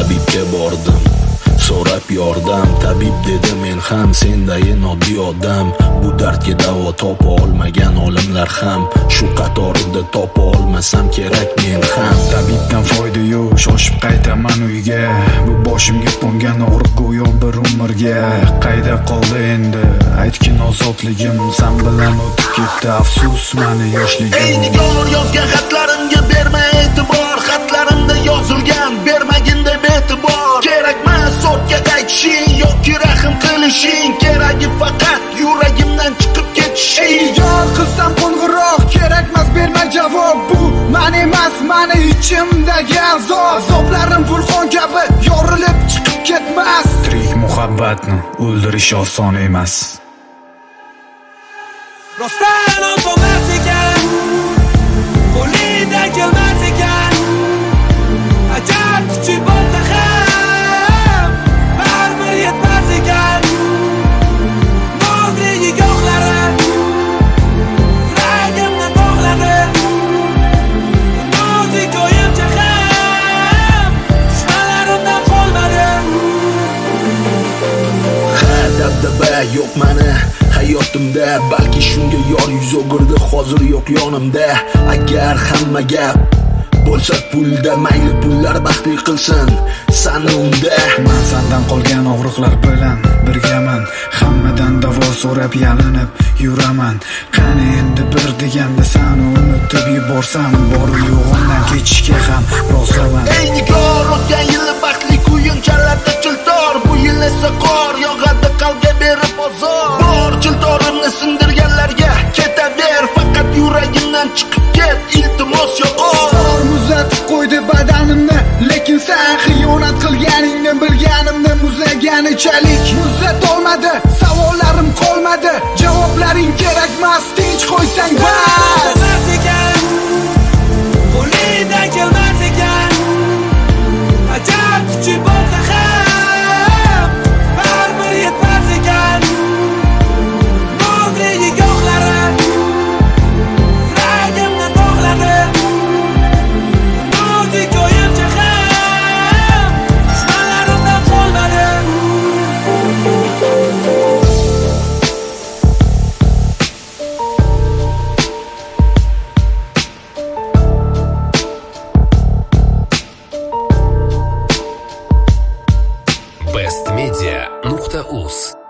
Tabibga bordim, so'rab yordam. Tabib dedi men ham sendayin oddiy odam. Bu dardga davo topa olmagan olimlar ham. Shu qatorida topa olmasam kerak men ham. Tabibdan foyda yo'q, shoshib qaytaman uyga. Bu boshimga qo'ngan og'riq go'yo bir umrga. Qayda qoldi endi aytgin ozodligim? San bilan o'tib ketdi afsus mani yoshligim. Ey nigor, yozgan xatlarimga berma e'tibor. Xatlarimda yozilgan bermagin deb e'tibor. Kerakmas so'tga qaytishing yoki rahm qilishing. Keragi faqat yuragimdan chiqib ketishing. Yor qilsam qo'ng'iroq, kerakmas berma javob. Bu mani emas, mani ichimdagi azob. Azoblarim vulqon kabi yorilib chiqib ketmas. Tirik muhabbatni o'ldirish oson emas. Rostdan oson ekan, qo'lidan kelmas ekan. Ajab kuchi bo'lsa ham baribir yetmas ekan. Nozli nigohlari yuragimni bog'ladi. Nozik o'yincha ham dushmanlarimdan qolmadi. Ha, dabdaba yo'q mani hayotimda, balki shunga yor yuz o'girdi hozir yo'q yonimda. Agar hamma gap bo'lsa pulda, mayli pullar baxtli qilsin sani unda. Men sendan qolgan og'riqlar bilan birgaman. Hammadan davo so'rab yalinib yuraman. Qani endi bir deganda seni unutib yuborsam, bor yo'g'imdan kechishga ham roziman. Ey nigor, o'tgan yili baxtli kuyunchalarda chiltor. Bu yil esa qor yog'adi qalbga berib ozor. Bor chiltorimni sindirganlarga ketaver. Faqat yuragimdan chiqib ket, iltimos yo'qol. Muzlatib qo'ydi badanimni, lekin sen xiyonat qilganingni bilganimni muzlaganichalik. Muzlatolmadi, savollarim qolmadi. Javoblaring kerakmas, tinch qo'ysang bas. Ekan, qo'lidan kelmas ekan. Ajab kuchi bo'lsa ham baribir yetmas ekan. Nozli nigohlari yuragimni bog'ladi. Nozik o'yincha ham dushmanlarimdan qolmadi. bestmedia.uz